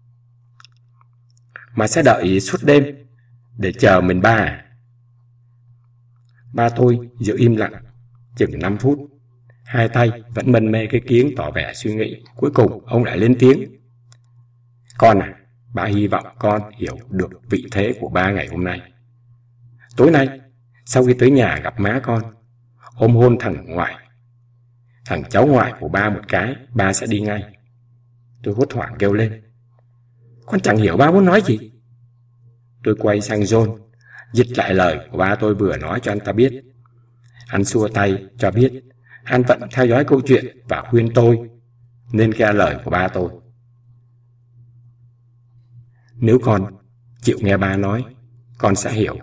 Mà sẽ đợi suốt đêm để chờ mình ba à? Ba tôi giữ im lặng chừng năm phút, hai tay vẫn mân mê cái kiếng tỏ vẻ suy nghĩ. Cuối cùng ông lại lên tiếng: con à, ba hy vọng con hiểu được vị thế của ba ngày hôm nay. Tối nay, sau khi tới nhà gặp má con, ôm hôn thằng ngoại, thằng cháu ngoại của ba một cái, ba sẽ đi ngay. Tôi hốt hoảng kêu lên: con chẳng hiểu ba muốn nói gì. Tôi quay sang John, dịch lại lời của ba tôi vừa nói cho anh ta biết. Anh xua tay cho biết anh vẫn theo dõi câu chuyện và khuyên tôi nên nghe lời của ba tôi. Nếu con chịu nghe ba nói, con sẽ hiểu.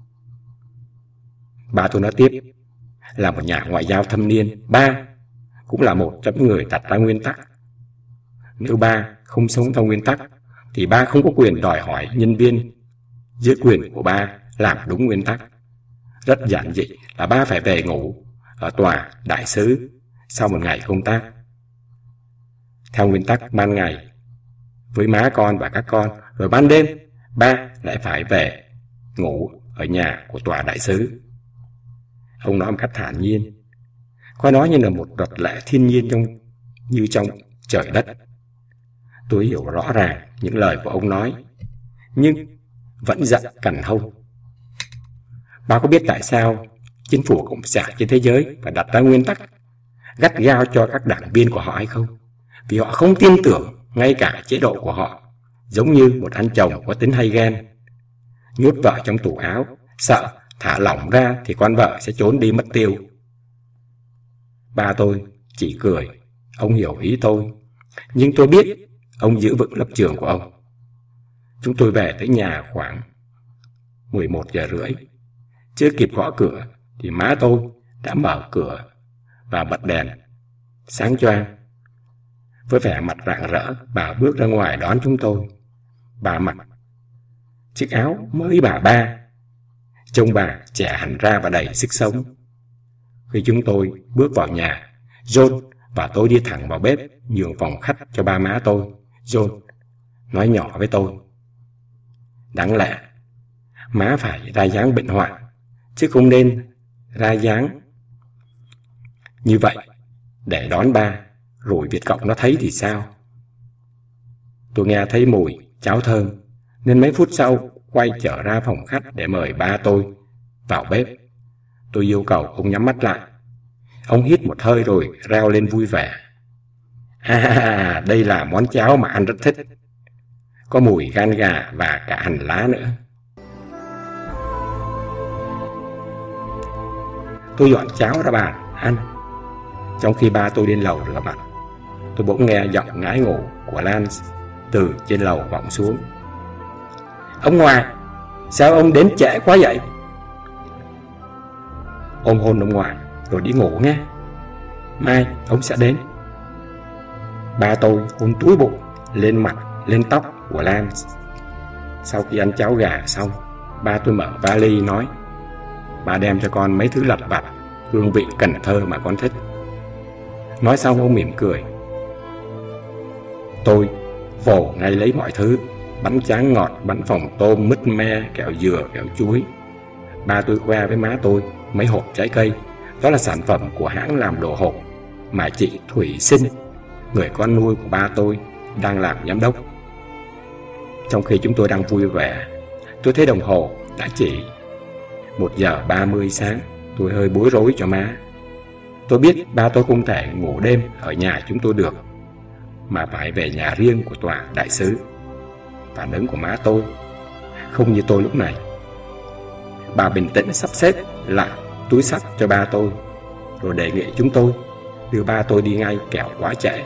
Ba tôi nói tiếp: là một nhà ngoại giao thâm niên, ba cũng là một trong những người đặt ra nguyên tắc. Nếu ba không sống theo nguyên tắc thì ba không có quyền đòi hỏi nhân viên dưới quyền của ba làm đúng nguyên tắc. Rất giản dị là ba phải về ngủ ở tòa đại sứ sau một ngày công tác. Theo nguyên tắc ban ngày với má con và các con, rồi ban đêm ba lại phải về ngủ ở nhà của tòa đại sứ. Ông nói một cách thản nhiên, coi nó như là một luật lệ thiên nhiên trong như trong trời đất. Tôi hiểu rõ ràng những lời của ông nói, nhưng vẫn giận cằn hông. Ba có biết tại sao chính phủ cộng sản trên thế giới phải đặt ra nguyên tắc gắt gao cho các đảng viên của họ hay không? Vì họ không tin tưởng ngay cả chế độ của họ, giống như một anh chồng có tính hay ghen, nhốt vợ trong tủ áo, sợ thả lỏng ra thì con vợ sẽ trốn đi mất tiêu. Ba tôi chỉ cười, ông hiểu ý tôi, nhưng tôi biết ông giữ vững lập trường của ông. Chúng tôi về tới nhà khoảng mười một giờ rưỡi. Chưa kịp gõ cửa thì má tôi đã mở cửa và bật đèn sáng choang. Với vẻ mặt rạng rỡ, bà bước ra ngoài đón chúng tôi. Bà mặc chiếc áo mới bà ba, trông bà trẻ hẳn ra và đầy sức sống. Khi chúng tôi bước vào nhà, John và tôi đi thẳng vào bếp nhường phòng khách cho ba má tôi. John nói nhỏ với tôi: đáng lẽ má phải ra dáng bệnh hoạn, chứ không nên ra dáng như vậy để đón ba, rồi Việt Cộng nó thấy thì sao? Tôi nghe thấy mùi cháo thơm, nên mấy phút sau quay trở ra phòng khách để mời ba tôi vào bếp. Tôi yêu cầu ông nhắm mắt lại. Ông hít một hơi rồi reo lên vui vẻ: à, đây là món cháo mà anh rất thích, có mùi gan gà và cả hành lá nữa. Tôi dọn cháo ra bàn ăn. Trong khi ba tôi lên lầu rửa mặt, tôi bỗng nghe giọng ngái ngủ của Lance từ trên lầu vọng xuống: ông Ngoại, sao ông đến trễ quá vậy? Ôm hôn ông ngoại rồi đi ngủ nghe, mai ông sẽ đến. Ba tôi hôn túi bụng lên mặt, lên tóc của Lance. Sau khi ăn cháo gà xong, ba tôi mở vali nói: ba đem cho con mấy thứ lặt vặt, hương vị Cần Thơ mà con thích. Nói xong ông mỉm cười. Tôi vồ ngay lấy mọi thứ: bánh tráng ngọt, bánh phồng tôm, mứt me, kẹo dừa, kẹo chuối. Ba tôi khoe với má tôi mấy hộp trái cây, đó là sản phẩm của hãng làm đồ hộp mà chị Thủy Sinh, người con nuôi của ba tôi, đang làm giám đốc. Trong khi chúng tôi đang vui vẻ, tôi thấy đồng hồ đã chỉ một giờ ba mươi sáng. Tôi hơi bối rối cho má. Tôi biết ba tôi không thể ngủ đêm ở nhà chúng tôi được, mà phải về nhà riêng của tòa đại sứ. Phản ứng của má tôi không như tôi lúc này. Bà bình tĩnh sắp xếp lại túi xách cho ba tôi, rồi đề nghị chúng tôi đưa ba tôi đi ngay kẻo quá trễ.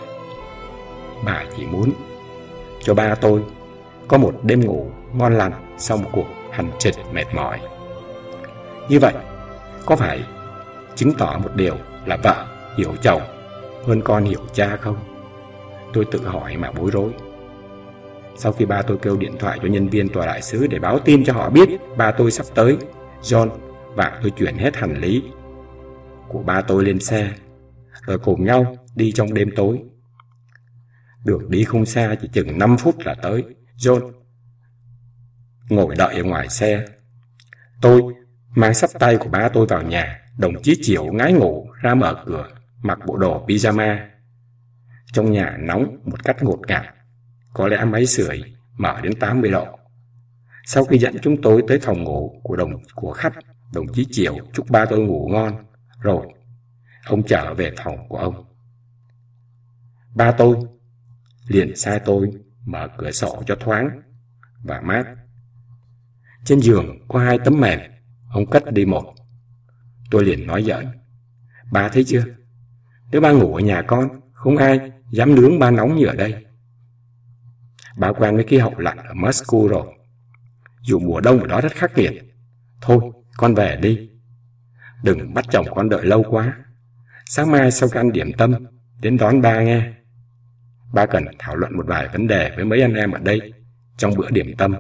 Bà chỉ muốn cho ba tôi có một đêm ngủ ngon lành sau một cuộc hành trình mệt mỏi. Như vậy có phải chứng tỏ một điều là vợ hiểu chồng hơn con hiểu cha không? Tôi tự hỏi mà bối rối. Sau khi ba tôi kêu điện thoại cho nhân viên tòa đại sứ để báo tin cho họ biết ba tôi sắp tới John, và tôi chuyển hết hành lý của ba tôi lên xe, rồi cùng nhau đi trong đêm tối. Đường đi không xa, chỉ chừng năm phút là tới. John ngồi đợi ở ngoài xe. Tôi mang xách tay của ba tôi vào nhà. Đồng chí Chiểu ngái ngủ ra mở cửa, mặc bộ đồ pyjama. Trong nhà nóng một cách ngột ngạt, có lẽ máy sưởi mở đến tám mươi độ. Sau khi dẫn chúng tôi tới phòng ngủ của đồng của khách, đồng chí Chiểu chúc ba tôi ngủ ngon, rồi ông trở về phòng của ông. Ba tôi liền sai tôi mở cửa sổ cho thoáng và mát. Trên giường có hai tấm mền, ông cất đi một. Tôi liền nói giỡn: ba thấy chưa, nếu ba ngủ ở nhà con, không ai dám nướng ba nóng như ở đây. Ba quen với khí hậu lạnh ở Moscow rồi, dù mùa đông ở đó rất khắc nghiệt. Thôi con về đi, đừng bắt chồng con đợi lâu quá. Sáng mai sau khi ăn điểm tâm đến đón ba nghe. Ba cần thảo luận một vài vấn đề với mấy anh em ở đây trong bữa điểm tâm.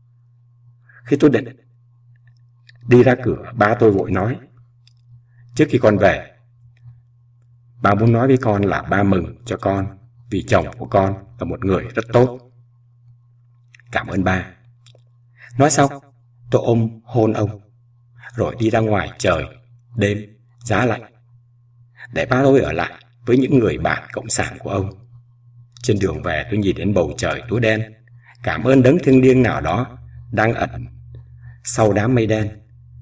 Khi tôi định đi ra cửa, ba tôi vội nói: trước khi con về, ba muốn nói với con là ba mừng cho con vì chồng của con là một người rất tốt. Cảm ơn ba. Nói xong, tôi ôm hôn ông, rồi đi ra ngoài trời đêm giá lạnh, để ba tôi ở lại với những người bạn cộng sản của ông. Trên đường về, tôi nhìn đến bầu trời tối đen, cảm ơn đấng thiêng liêng nào đó đang ẩn sau đám mây đen.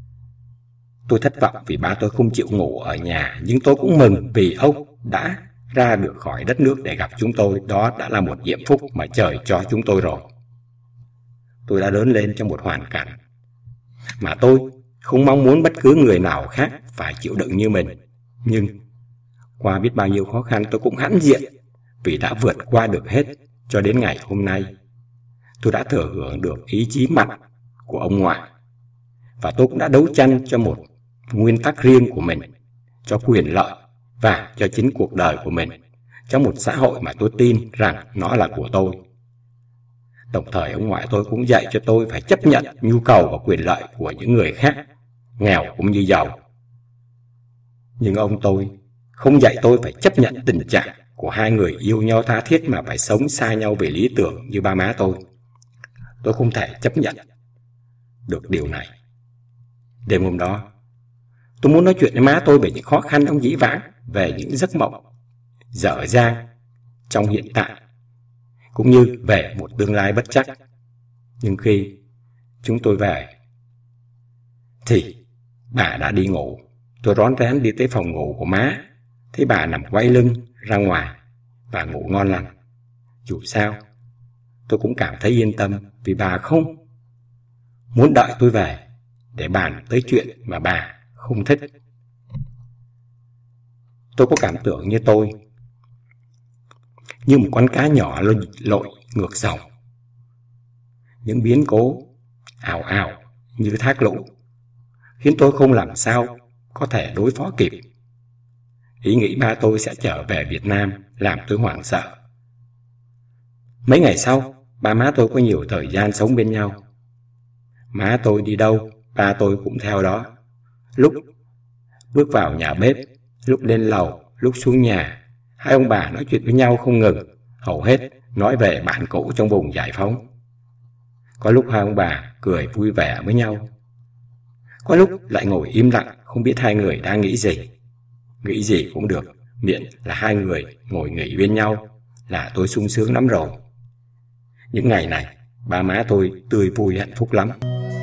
Tôi thất vọng vì ba tôi không chịu ngủ ở nhà, nhưng tôi cũng mừng vì ông đã ra được khỏi đất nước để gặp chúng tôi. Đó đã là một diễm phúc mà trời cho chúng tôi rồi. Tôi đã lớn lên trong một hoàn cảnh mà tôi không mong muốn bất cứ người nào khác phải chịu đựng như mình. Nhưng qua biết bao nhiêu khó khăn, tôi cũng hãnh diện vì đã vượt qua được hết cho đến ngày hôm nay. Tôi đã thừa hưởng được ý chí mạnh của ông ngoại, và tôi cũng đã đấu tranh cho một nguyên tắc riêng của mình, cho quyền lợi và cho chính cuộc đời của mình, trong một xã hội mà tôi tin rằng nó là của tôi. Đồng thời ông ngoại tôi cũng dạy cho tôi phải chấp nhận nhu cầu và quyền lợi của những người khác, nghèo cũng như giàu. Nhưng ông tôi không dạy tôi phải chấp nhận tình trạng của hai người yêu nhau tha thiết mà phải sống xa nhau vì lý tưởng như ba má tôi. Tôi không thể chấp nhận được điều này. Đêm hôm đó, tôi muốn nói chuyện với má tôi về những khó khăn trong dĩ vãng, về những giấc mộng dở dang trong hiện tại, cũng như về một tương lai bất chắc. Nhưng khi chúng tôi về thì bà đã đi ngủ. Tôi rón rén đi tới phòng ngủ của má, thấy bà nằm quay lưng ra ngoài và ngủ ngon lành. Dù sao, tôi cũng cảm thấy yên tâm vì bà không muốn đợi tôi về để bàn tới chuyện mà bà không thích. Tôi có cảm tưởng như tôi như một con cá nhỏ lội, lội ngược dòng. Những biến cố ào ào như thác lũ khiến tôi không làm sao có thể đối phó kịp. Ý nghĩ ba tôi sẽ trở về Việt Nam làm tôi hoảng sợ. Mấy ngày sau, ba má tôi có nhiều thời gian sống bên nhau. Má tôi đi đâu, ba tôi cũng theo đó. Lúc bước vào nhà bếp, lúc lên lầu, lúc xuống nhà, hai ông bà nói chuyện với nhau không ngừng, hầu hết nói về bạn cũ trong vùng giải phóng. Có lúc hai ông bà cười vui vẻ với nhau, có lúc lại ngồi im lặng, không biết hai người đang nghĩ gì. Nghĩ gì cũng được, miễn là hai người ngồi nghỉ bên nhau là tôi sung sướng lắm rồi. Những ngày này, ba má tôi tươi vui hạnh phúc lắm.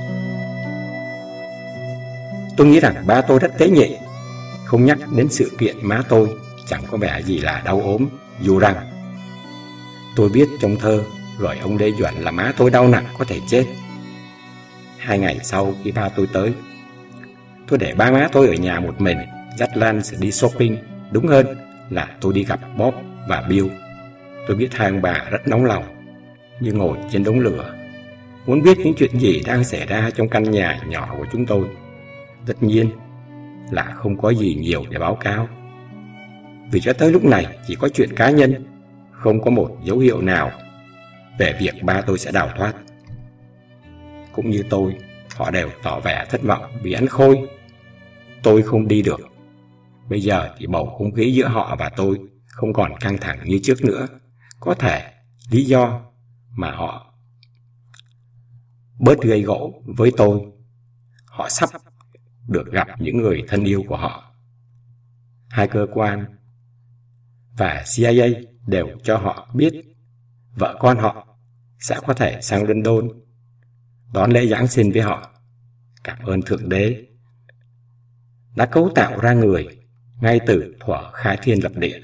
Tôi nghĩ rằng ba tôi rất tế nhị. Không nhắc đến sự kiện má tôi chẳng có vẻ gì là đau ốm, dù rằng tôi biết trong thơ rồi ông đe dọa là má tôi đau nặng có thể chết. Hai ngày sau khi ba tôi tới, tôi để ba má tôi ở nhà một mình dắt Lance đi shopping. Đúng hơn là tôi đi gặp Bob và Bill. Tôi biết hai ông bà rất nóng lòng, như ngồi trên đống lửa, muốn biết những chuyện gì đang xảy ra trong căn nhà nhỏ của chúng tôi. Tất nhiên là không có gì nhiều để báo cáo, vì cho tới lúc này chỉ có chuyện cá nhân, không có một dấu hiệu nào về việc ba tôi sẽ đào thoát. Cũng như tôi, họ đều tỏ vẻ thất vọng vì ăn khôi. Tôi không đi được. Bây giờ thì bầu không khí giữa họ và tôi không còn căng thẳng như trước nữa. Có thể lý do mà họ bớt gây gổ với tôi, họ sắp được gặp những người thân yêu của họ. Hai cơ quan và C I A đều cho họ biết vợ con họ sẽ có thể sang London đón lễ Giáng sinh với họ. Cảm ơn Thượng Đế đã cấu tạo ra người ngay từ thuở khai thiên lập địa.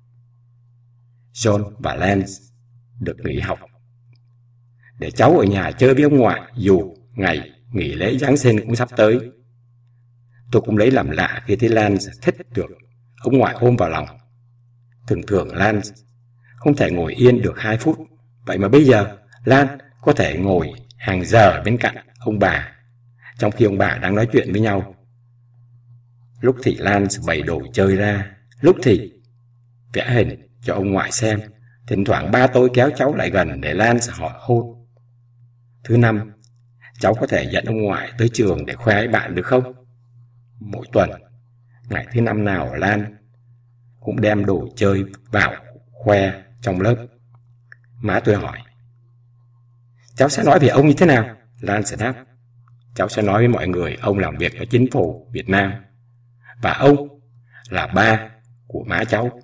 John và Lance được nghỉ học để cháu ở nhà chơi với ông ngoại, dù ngày nghỉ lễ Giáng sinh cũng sắp tới. Tôi cũng lấy làm lạ khi thấy Lance thích được ông ngoại ôm vào lòng. Thường thường Lance không thể ngồi yên được hai phút, vậy mà bây giờ Lan có thể ngồi hàng giờ bên cạnh ông bà, trong khi ông bà đang nói chuyện với nhau. Lúc thì Lan bày đồ chơi ra, lúc thì vẽ hình cho ông ngoại xem. Thỉnh thoảng ba tôi kéo cháu lại gần để Lan hỏi hôn. Thứ năm, cháu có thể dẫn ông ngoại tới trường để khoe với bạn được không? Mỗi tuần, ngày thứ năm nào Lan cũng đem đồ chơi vào khoe trong lớp. Má tôi hỏi, cháu sẽ nói về ông như thế nào? Lan sẽ đáp, cháu sẽ nói với mọi người ông làm việc cho chính phủ Việt Nam, và ông là ba của má cháu.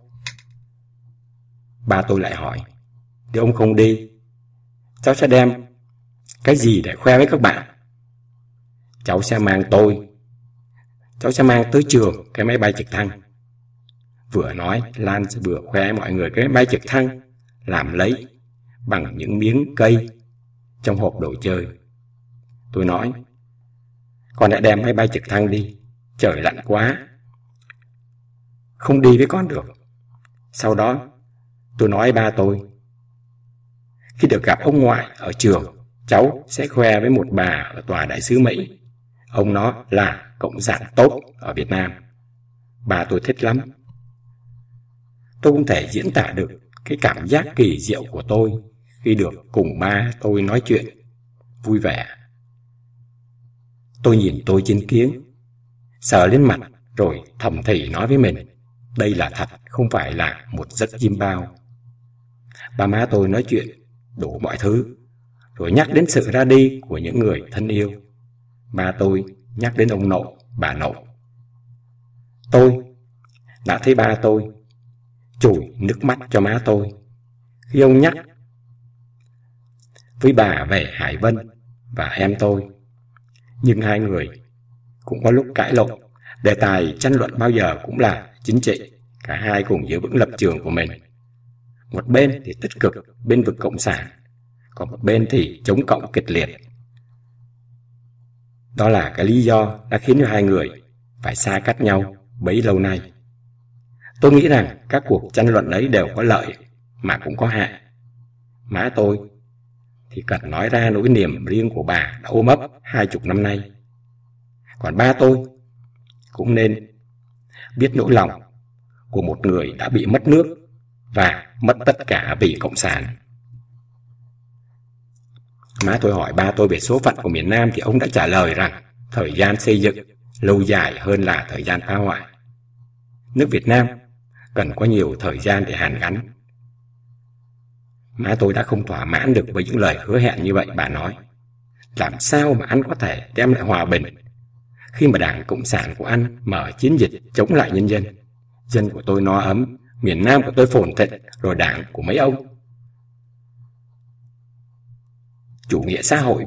Ba tôi lại hỏi, nếu ông không đi, cháu sẽ đem cái gì để khoe với các bạn? Cháu sẽ mang tôi Cháu sẽ mang tới trường cái máy bay trực thăng. Vừa nói, Lan sẽ vừa khoe mọi người cái máy bay trực thăng làm lấy bằng những miếng cây trong hộp đồ chơi. Tôi nói, con đã đem máy bay trực thăng đi, trời lạnh quá, không đi với con được. Sau đó, tôi nói ba tôi, khi được gặp ông ngoại ở trường, cháu sẽ khoe với một bà ở tòa đại sứ Mỹ. Ông nó là cộng sản tốt ở Việt Nam. Bà tôi thích lắm. Tôi không thể diễn tả được cái cảm giác kỳ diệu của tôi khi được cùng ba tôi nói chuyện vui vẻ. Tôi nhìn tôi trên kiếng, sờ lên mặt rồi thầm thì nói với mình, đây là thật, không phải là một giấc chim bao. Ba má tôi nói chuyện đủ mọi thứ, rồi nhắc đến sự ra đi của những người thân yêu. Ba tôi nhắc đến ông nội, bà nội. Tôi đã thấy ba tôi chùi nước mắt cho má tôi khi ông nhắc với bà về Hải Vân và em tôi. Nhưng hai người cũng có lúc cãi lộn. Đề tài tranh luận bao giờ cũng là chính trị. Cả hai cùng giữ vững lập trường của mình. Một bên thì tích cực bên vực cộng sản, còn một bên thì chống cộng kịch liệt. Đó là cái lý do đã khiến cho hai người phải xa cách nhau bấy lâu nay. Tôi nghĩ rằng các cuộc tranh luận ấy đều có lợi mà cũng có hại. Má tôi thì cần nói ra nỗi niềm riêng của bà đã ôm ấp hai chục năm nay. Còn ba tôi cũng nên biết nỗi lòng của một người đã bị mất nước và mất tất cả vì cộng sản. Má tôi hỏi ba tôi về số phận của miền Nam thì ông đã trả lời rằng thời gian xây dựng lâu dài hơn là thời gian phá hoại. Nước Việt Nam cần có nhiều thời gian để hàn gắn. Má tôi đã không thỏa mãn được với những lời hứa hẹn như vậy. Bà nói, làm sao mà anh có thể đem lại hòa bình khi mà Đảng Cộng sản của anh mở chiến dịch chống lại nhân dân? Dân của tôi no ấm, miền Nam của tôi phồn thịnh, rồi đảng của mấy ông chủ nghĩa xã hội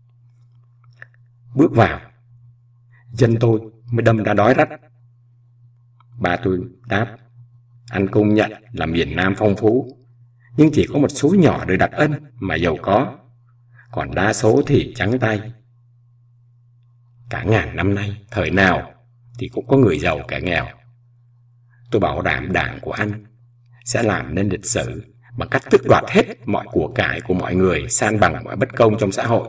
bước vào, dân tôi mới đâm ra đói rách. Bà tôi đáp, anh công nhận là miền Nam phong phú, nhưng chỉ có một số nhỏ được đặc ân mà giàu có, còn đa số thì trắng tay. Cả ngàn năm nay, thời nào thì cũng có người giàu kẻ nghèo. Tôi bảo đảm đảng của anh sẽ làm nên lịch sử bằng cách tước đoạt hết mọi của cải của mọi người, san bằng mọi bất công trong xã hội.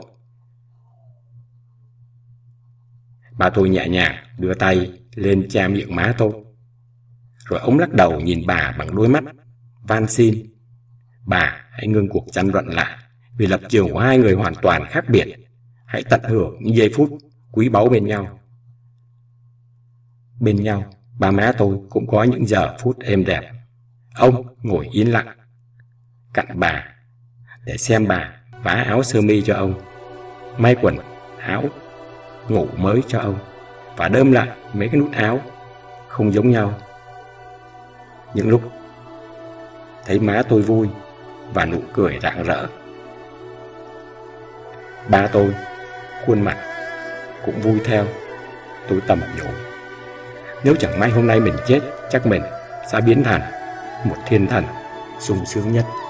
Ba tôi nhẹ nhàng đưa tay lên che miệng má tôi, rồi ông lắc đầu nhìn bà bằng đôi mắt van xin. Bà hãy ngưng cuộc tranh luận lại, vì lập trường của hai người hoàn toàn khác biệt. Hãy tận hưởng những giây phút quý báu bên nhau. Bên nhau, ba má tôi cũng có những giờ phút êm đẹp. Ông ngồi yên lặng cạnh bà để xem bà vá áo sơ mi cho ông, may quần áo ngủ mới cho ông, và đơm lại mấy cái nút áo không giống nhau. Những lúc thấy má tôi vui và nụ cười rạng rỡ, ba tôi khuôn mặt cũng vui theo. Tôi tầm nhủ, nếu chẳng may hôm nay mình chết, chắc mình sẽ biến thành một thiên thần sung sướng nhất.